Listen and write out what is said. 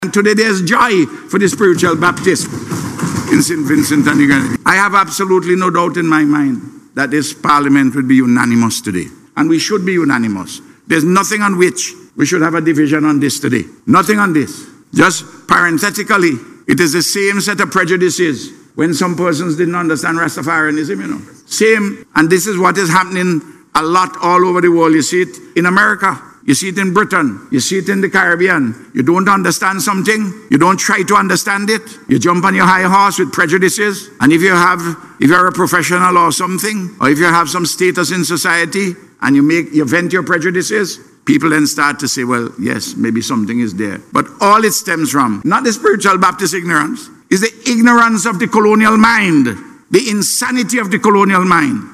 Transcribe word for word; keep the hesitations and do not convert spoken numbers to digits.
And today there's joy for the spiritual Baptist in Saint Vincent and the Grenadines. I have absolutely no doubt in my mind that this parliament would be unanimous today. And we should be unanimous. There's nothing on which we should have a division on this today. Nothing on this. Just parenthetically, it is the same set of prejudices when some persons didn't understand Rastafarianism, you know. Same. And this is what is happening a lot all over the world. You see it in America. You see it in Britain. You see it in the Caribbean. You don't understand something. You don't try to understand it. You jump on your high horse with prejudices. And if you have, if you're a professional or something, or if you have some status in society, and you make, you vent your prejudices, people then start to say, well, yes, maybe something is there. But all it stems from, not the spiritual Baptist ignorance, is the ignorance of the colonial mind, the insanity of the colonial mind.